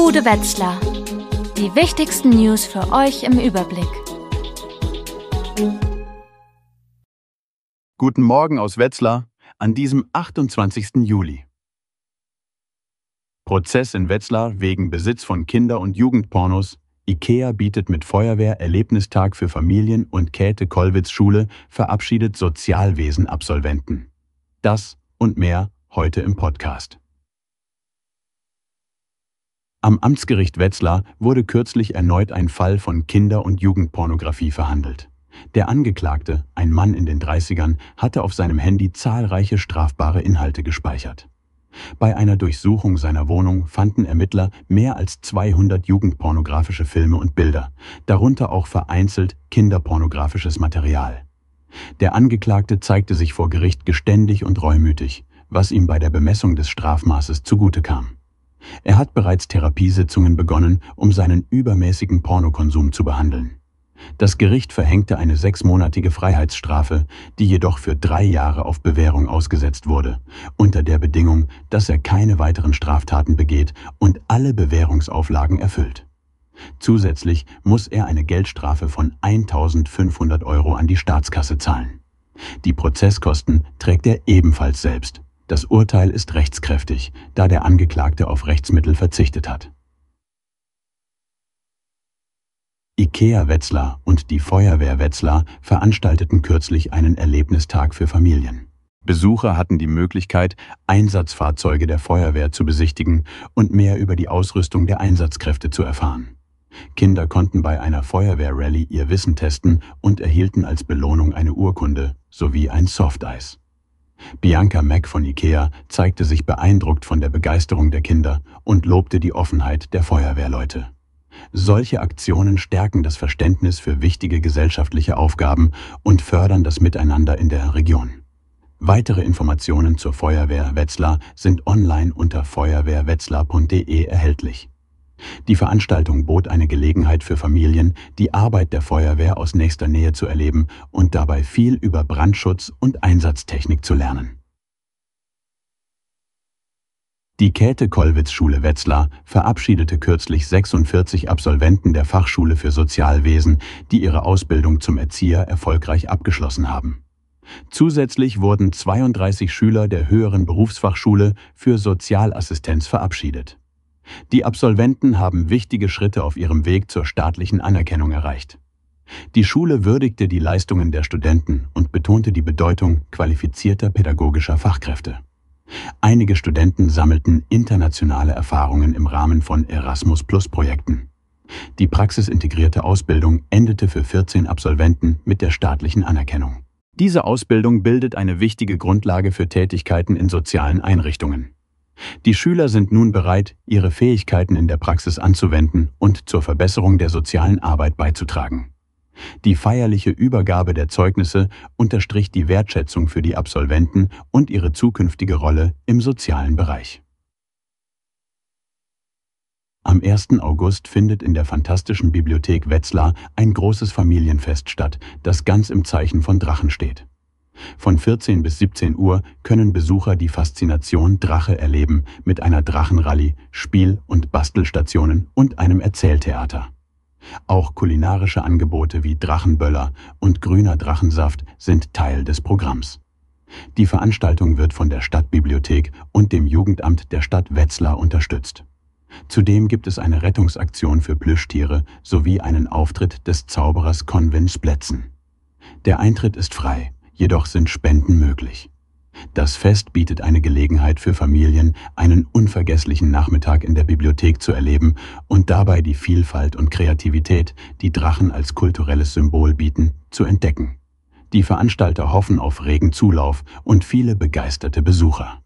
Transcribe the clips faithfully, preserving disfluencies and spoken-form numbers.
Bude Wetzlar. Die wichtigsten News für euch im Überblick. Guten Morgen aus Wetzlar an diesem achtundzwanzigsten Juli. Prozess in Wetzlar wegen Besitz von Kinder- und Jugendpornos. IKEA bietet mit Feuerwehr Erlebnistag für Familien und Käthe-Kollwitz-Schule verabschiedet Sozialwesen-Absolventen. Das und mehr heute im Podcast. Am Amtsgericht Wetzlar wurde kürzlich erneut ein Fall von Kinder- und Jugendpornografie verhandelt. Der Angeklagte, ein Mann in den dreißigern, hatte auf seinem Handy zahlreiche strafbare Inhalte gespeichert. Bei einer Durchsuchung seiner Wohnung fanden Ermittler mehr als zweihundert jugendpornografische Filme und Bilder, darunter auch vereinzelt kinderpornografisches Material. Der Angeklagte zeigte sich vor Gericht geständig und reumütig, was ihm bei der Bemessung des Strafmaßes zugute kam. Er hat bereits Therapiesitzungen begonnen, um seinen übermäßigen Pornokonsum zu behandeln. Das Gericht verhängte eine sechsmonatige Freiheitsstrafe, die jedoch für drei Jahre auf Bewährung ausgesetzt wurde, unter der Bedingung, dass er keine weiteren Straftaten begeht und alle Bewährungsauflagen erfüllt. Zusätzlich muss er eine Geldstrafe von eintausendfünfhundert Euro an die Staatskasse zahlen. Die Prozesskosten trägt er ebenfalls selbst. Das Urteil ist rechtskräftig, da der Angeklagte auf Rechtsmittel verzichtet hat. IKEA Wetzlar und die Feuerwehr Wetzlar veranstalteten kürzlich einen Erlebnistag für Familien. Besucher hatten die Möglichkeit, Einsatzfahrzeuge der Feuerwehr zu besichtigen und mehr über die Ausrüstung der Einsatzkräfte zu erfahren. Kinder konnten bei einer Feuerwehr-Rallye ihr Wissen testen und erhielten als Belohnung eine Urkunde sowie ein Softeis. Bianca Mack von IKEA zeigte sich beeindruckt von der Begeisterung der Kinder und lobte die Offenheit der Feuerwehrleute. Solche Aktionen stärken das Verständnis für wichtige gesellschaftliche Aufgaben und fördern das Miteinander in der Region. Weitere Informationen zur Feuerwehr Wetzlar sind online unter feuerwehrwetzlar punkt de erhältlich. Die Veranstaltung bot eine Gelegenheit für Familien, die Arbeit der Feuerwehr aus nächster Nähe zu erleben und dabei viel über Brandschutz und Einsatztechnik zu lernen. Die Käthe-Kollwitz-Schule Wetzlar verabschiedete kürzlich sechsundvierzig Absolventen der Fachschule für Sozialwesen, die ihre Ausbildung zum Erzieher erfolgreich abgeschlossen haben. Zusätzlich wurden zweiunddreißig Schüler der höheren Berufsfachschule für Sozialassistenz verabschiedet. Die Absolventen haben wichtige Schritte auf ihrem Weg zur staatlichen Anerkennung erreicht. Die Schule würdigte die Leistungen der Studenten und betonte die Bedeutung qualifizierter pädagogischer Fachkräfte. Einige Studenten sammelten internationale Erfahrungen im Rahmen von Erasmus-Plus-Projekten. Die praxisintegrierte Ausbildung endete für vierzehn Absolventen mit der staatlichen Anerkennung. Diese Ausbildung bildet eine wichtige Grundlage für Tätigkeiten in sozialen Einrichtungen. Die Schüler sind nun bereit, ihre Fähigkeiten in der Praxis anzuwenden und zur Verbesserung der sozialen Arbeit beizutragen. Die feierliche Übergabe der Zeugnisse unterstrich die Wertschätzung für die Absolventen und ihre zukünftige Rolle im sozialen Bereich. Am ersten August findet in der Fantastischen Bibliothek Wetzlar ein großes Familienfest statt, das ganz im Zeichen von Drachen steht. Von vierzehn bis siebzehn Uhr können Besucher die Faszination Drache erleben mit einer Drachenrallye, Spiel- und Bastelstationen und einem Erzähltheater. Auch kulinarische Angebote wie Drachenböller und grüner Drachensaft sind Teil des Programms. Die Veranstaltung wird von der Stadtbibliothek und dem Jugendamt der Stadt Wetzlar unterstützt. Zudem gibt es eine Rettungsaktion für Plüschtiere sowie einen Auftritt des Zauberers Convin Splätzen. Der Eintritt ist frei. Jedoch sind Spenden möglich. Das Fest bietet eine Gelegenheit für Familien, einen unvergesslichen Nachmittag in der Bibliothek zu erleben und dabei die Vielfalt und Kreativität, die Drachen als kulturelles Symbol bieten, zu entdecken. Die Veranstalter hoffen auf regen Zulauf und viele begeisterte Besucher.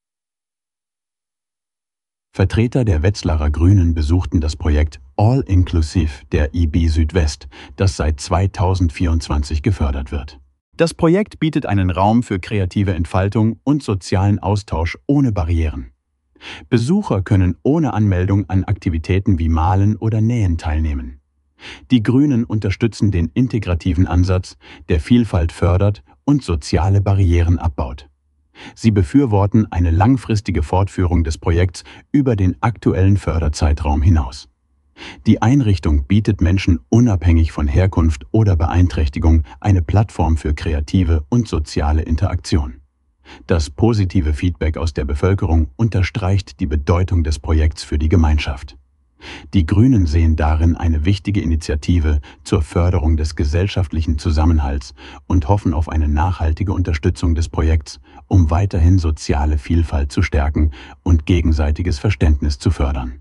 Vertreter der Wetzlarer Grünen besuchten das Projekt All Inclusive der I B Südwest, das seit zweitausendvierundzwanzig gefördert wird. Das Projekt bietet einen Raum für kreative Entfaltung und sozialen Austausch ohne Barrieren. Besucher können ohne Anmeldung an Aktivitäten wie Malen oder Nähen teilnehmen. Die Grünen unterstützen den integrativen Ansatz, der Vielfalt fördert und soziale Barrieren abbaut. Sie befürworten eine langfristige Fortführung des Projekts über den aktuellen Förderzeitraum hinaus. Die Einrichtung bietet Menschen unabhängig von Herkunft oder Beeinträchtigung eine Plattform für kreative und soziale Interaktion. Das positive Feedback aus der Bevölkerung unterstreicht die Bedeutung des Projekts für die Gemeinschaft. Die Grünen sehen darin eine wichtige Initiative zur Förderung des gesellschaftlichen Zusammenhalts und hoffen auf eine nachhaltige Unterstützung des Projekts, um weiterhin soziale Vielfalt zu stärken und gegenseitiges Verständnis zu fördern.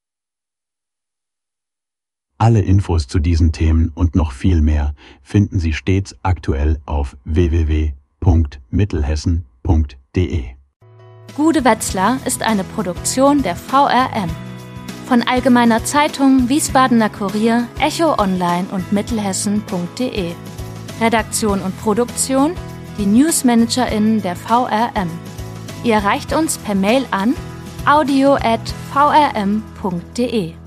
Alle Infos zu diesen Themen und noch viel mehr finden Sie stets aktuell auf w w w punkt mittelhessen punkt d e. Gude Wetzlar ist eine Produktion der V R M. Von Allgemeiner Zeitung, Wiesbadener Kurier, Echo Online und mittelhessen punkt d e. Redaktion und Produktion, die NewsmanagerInnen der V R M. Ihr erreicht uns per Mail an audio at v r m punkt d e.